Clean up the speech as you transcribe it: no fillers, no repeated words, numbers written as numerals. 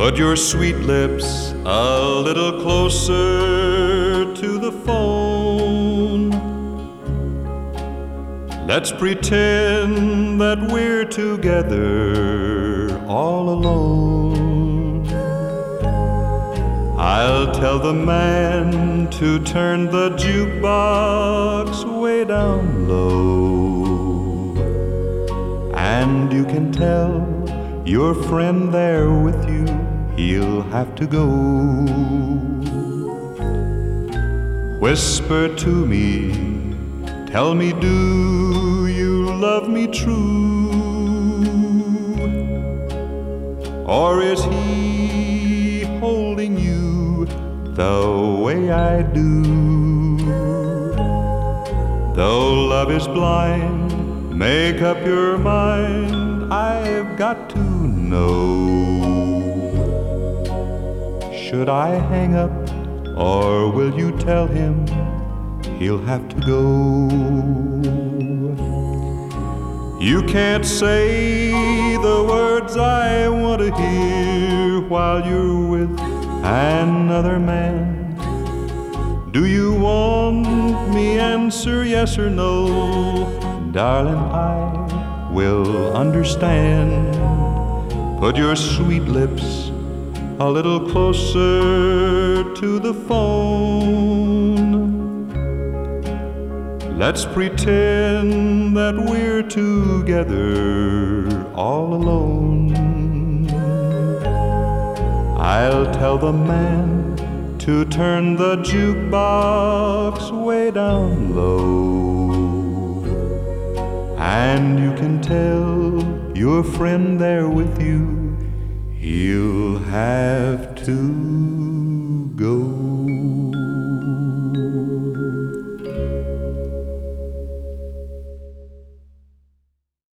Put your sweet lips a little closer to the phone. Let's pretend that we're together all alone. I'll tell the man to turn the jukebox way down low, and you can tell your friend there with you, he'll have to go. Whisper to me, tell me, do you love me true? Or is he holding you the way I do? Though love is blind, make up your mind, I've got to know. Should I hang up, or will you tell him he'll have to go? You can't say the words I want to hear while you're with another man. Do you want me answer yes or no? Darling, I will understand. Put your sweet lips a little closer to the phone. Let's pretend that we're together all alone. I'll tell the man to turn the jukebox way down low, and you can tell your friend there with you, he'll have to